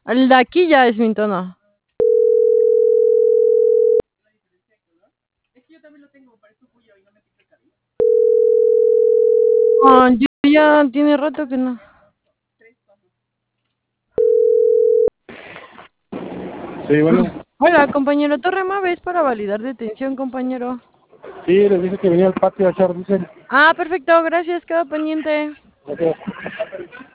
El de aquí ya es mi tono. Ah, yo ya tiene rato que no. Sí, bueno, Hola, compañero Torre Maves para validar detención, compañero. sí, les dije que venía al patio a echar diésel. Ah, perfecto, gracias, quedo pendiente. Ok.